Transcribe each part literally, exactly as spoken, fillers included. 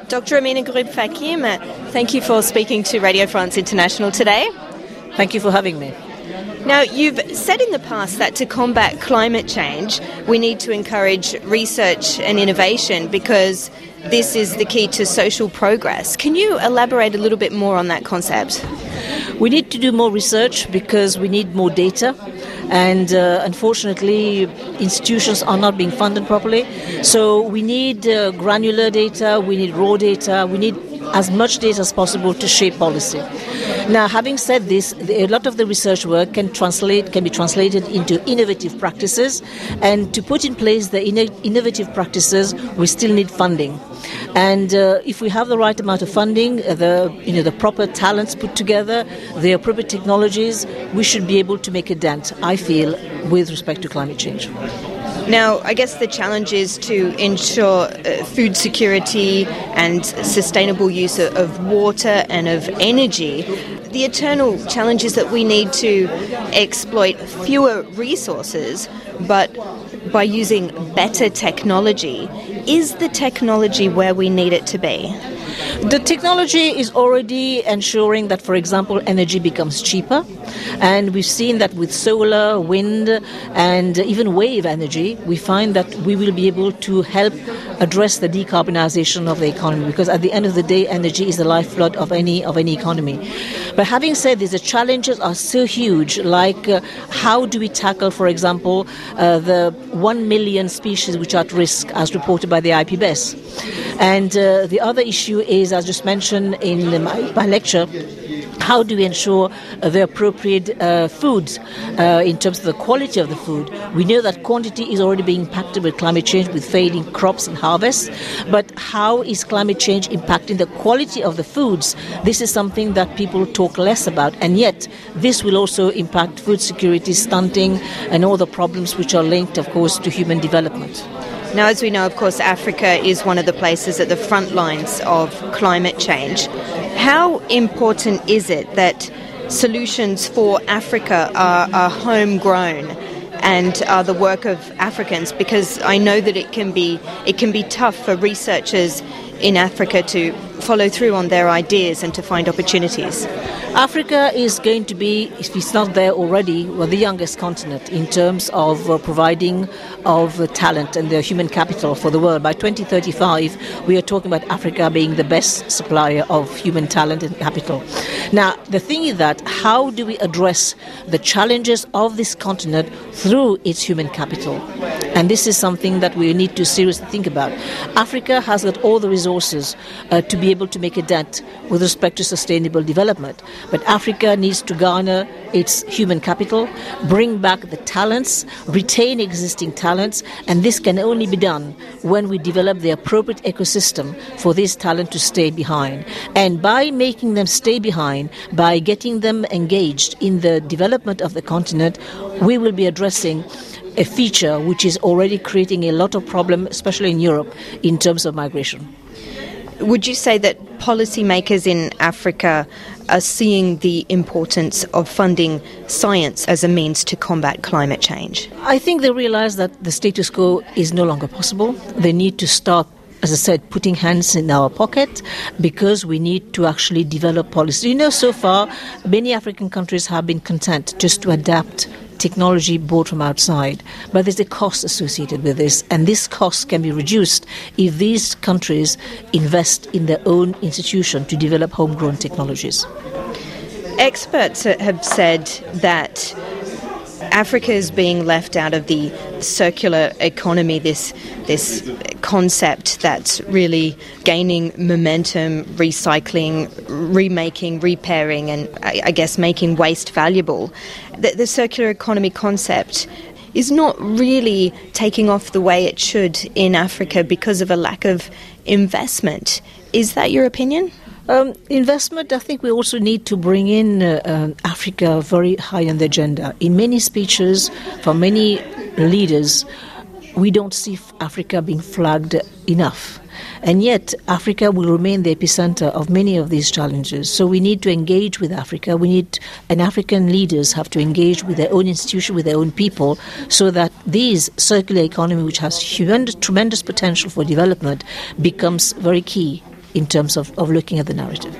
Doctor Amina Gharib-Fakim, thank you for speaking to Radio France International today. Thank you for having me. Now, you've said in the past that to combat climate change, we need to encourage research and innovation because this is the key to social progress. Can you elaborate a little bit more on that concept? We need to do more research because we need more data. And uh, unfortunately, institutions are not being funded properly. So we need uh, granular data, we need raw data, we need as much data as possible to shape policy. Now, having said this, a lot of the research work can translate, can be translated into innovative practices. And to put in place the innovative practices, we still need funding. And uh, if we have the right amount of funding, uh, the you know the proper talents put together, the appropriate technologies, we should be able to make a dent, I feel, with respect to climate change. Now, I guess the challenge is to ensure uh, food security and sustainable use of, of water and of energy. The eternal challenge is that we need to exploit fewer resources, but by using better technology. Is the technology where we need it to be? The technology is already ensuring that, for example, energy becomes cheaper. And we've seen that with solar, wind, and even wave energy, we find that we will be able to help address the decarbonization of the economy, because at the end of the day, energy is the lifeblood of any of any economy. But having said this, the challenges are so huge, like uh, how do we tackle, for example, uh, the one million species which are at risk, as reported by the I P B E S? And uh, the other issue is, as just mentioned in my, my lecture, how do we ensure uh, the appropriate uh, foods uh, in terms of the quality of the food? We know that quantity is already being impacted with climate change, with fading crops and harvests. But how is climate change impacting the quality of the foods? This is something that people talk less about. And yet, this will also impact food security, stunting, and all the problems which are linked, of course, to human development. Now, as we know, of course, Africa is one of the places at the front lines of climate change. How important is it that solutions for Africa are, are homegrown and are the work of Africans? Because I know that it can be it can be tough for researchers in Africa to follow through on their ideas and to find opportunities. Africa is going to be, if it's not there already, well, the youngest continent in terms of uh, providing of uh, talent and the human capital for the world. By twenty thirty-five, we are talking about Africa being the best supplier of human talent and capital. Now, the thing is that how do we address the challenges of this continent through its human capital? And this is something that we need to seriously think about. Africa has got all the resources uh, to be able to make a dent with respect to sustainable development. But Africa needs to garner its human capital, bring back the talents, retain existing talents, and this can only be done when we develop the appropriate ecosystem for this talent to stay behind. And by making them stay behind, by getting them engaged in the development of the continent, we will be addressing a feature which is already creating a lot of problem, especially in Europe, in terms of migration. Would you say that policymakers in Africa are seeing the importance of funding science as a means to combat climate change? I think they realize that the status quo is no longer possible. They need to start, as I said, putting hands in our pocket because we need to actually develop policy. You know, so far, many African countries have been content just to adapt technology bought from outside. But there's a cost associated with this, and this cost can be reduced if these countries invest in their own institution to develop homegrown technologies. Experts have said that Africa is being left out of the circular economy, this this concept that's really gaining momentum, recycling, remaking, repairing, and I, I guess making waste valuable. The, the circular economy concept is not really taking off the way it should in Africa because of a lack of investment. Is that your opinion? Um, investment, I think we also need to bring in uh, um, Africa very high on the agenda. In many speeches from many leaders, we don't see Africa being flagged enough. And yet, Africa will remain the epicenter of many of these challenges. So we need to engage with Africa. We need, and African leaders have to engage with their own institution, with their own people, so that this circular economy, which has tremendous, tremendous potential for development, becomes very key in terms of, of looking at the narrative.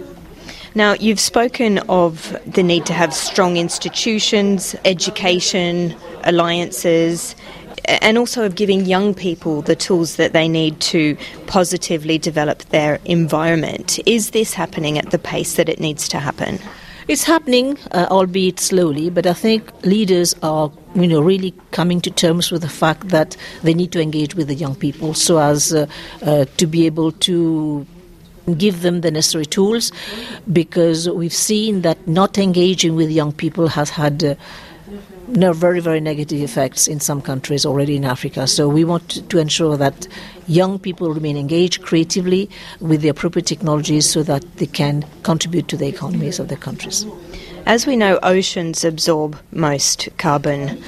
Now, you've spoken of the need to have strong institutions, education, alliances, and also of giving young people the tools that they need to positively develop their environment. Is this happening at the pace that it needs to happen? It's happening, uh, albeit slowly, but I think leaders are, you know, really coming to terms with the fact that they need to engage with the young people so as uh, uh, to be able to give them the necessary tools, because we've seen that not engaging with young people has had uh, no, very, very negative effects in some countries already in Africa. So we want to, to ensure that young people remain engaged creatively with the appropriate technologies so that they can contribute to the economies of their countries. As we know, oceans absorb most carbon,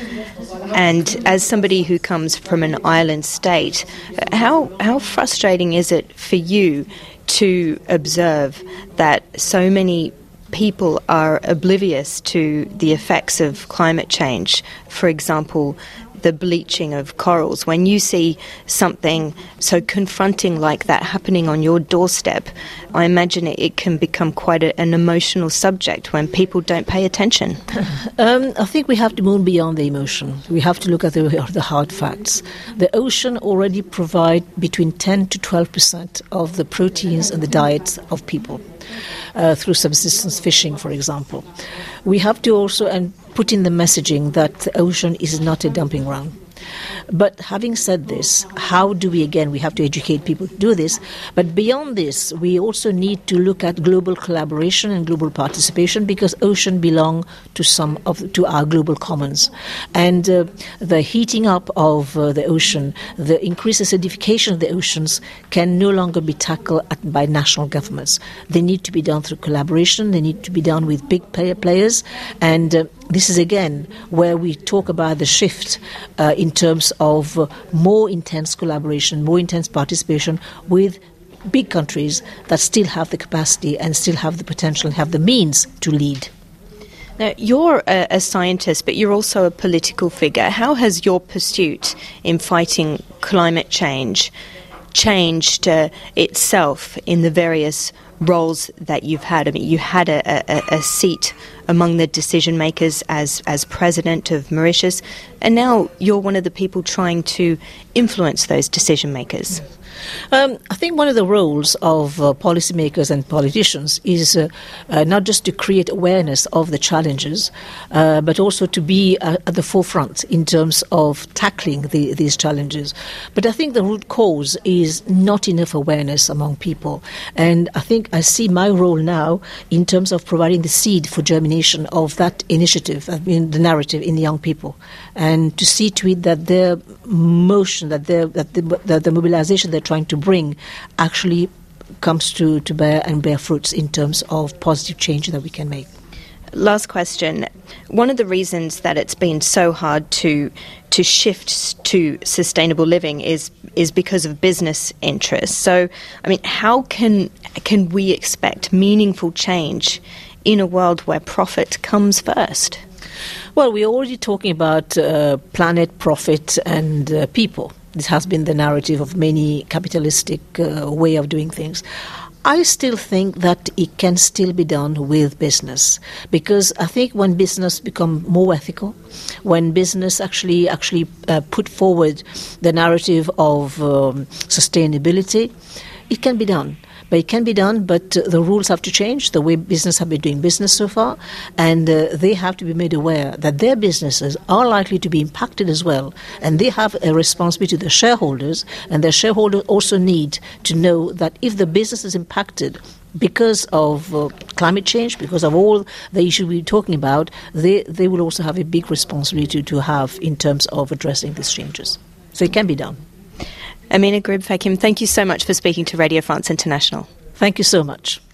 and as somebody who comes from an island state, how how frustrating is it for you to observe that so many people are oblivious to the effects of climate change? For example, the bleaching of corals. When you see something so confronting like that happening on your doorstep, I imagine it, it can become quite a, an emotional subject when people don't pay attention. Um, I think we have to move beyond the emotion. We have to look at the, the hard facts. The ocean already provides between ten to twelve percent of the proteins in the diets of people. Uh, through subsistence fishing, for example. We have to also and put in the messaging that the ocean is not a dumping ground. But having said this, how do we, again, we have to educate people to do this, but beyond this, we also need to look at global collaboration and global participation, because ocean belong to some of to our global commons. And uh, the heating up of uh, the ocean, the increased acidification of the oceans can no longer be tackled at, by national governments. They need to be done through collaboration, they need to be done with big player players, and uh, this is again where we talk about the shift uh, in terms of uh, more intense collaboration, more intense participation with big countries that still have the capacity and still have the potential and have the means to lead. Now, you're a, a scientist, but you're also a political figure. How has your pursuit in fighting climate change changed uh, itself in the various roles that you've had? I mean, you had a, a, a seat among the decision makers as, as president of Mauritius, and now you're one of the people trying to influence those decision makers. Um, I think one of the roles of uh, policymakers and politicians is uh, uh, not just to create awareness of the challenges, uh, but also to be uh, at the forefront in terms of tackling the, these challenges. But I think the root cause is not enough awareness among people. And I think I see my role now in terms of providing the seed for germination of that initiative, I mean, the narrative in the young people, and to see to it that their motion, that, their, that, the, that the mobilization they're trying to bring actually comes to, to bear and bear fruits in terms of positive change that we can make. Last question. One of the reasons that it's been so hard to to shift to sustainable living is is because of business interests. So, I mean, how can can we expect meaningful change in a world where profit comes first? Well, we're already talking about uh, planet, profit, and uh, people. This has been the narrative of many capitalistic uh, way of doing things. I still think that it can still be done with business, because I think when business become more ethical, when business actually actually uh, put forward the narrative of um, sustainability, it can be done. But it can be done, but uh, the rules have to change, the way business have been doing business so far, and uh, they have to be made aware that their businesses are likely to be impacted as well, and they have a responsibility to their shareholders, and their shareholders also need to know that if the business is impacted because of uh, climate change, because of all the issues we're talking about, they, they will also have a big responsibility to have in terms of addressing these changes. So it can be done. Amina Gharib Fakim, thank you so much for speaking to Radio France International. Thank you so much.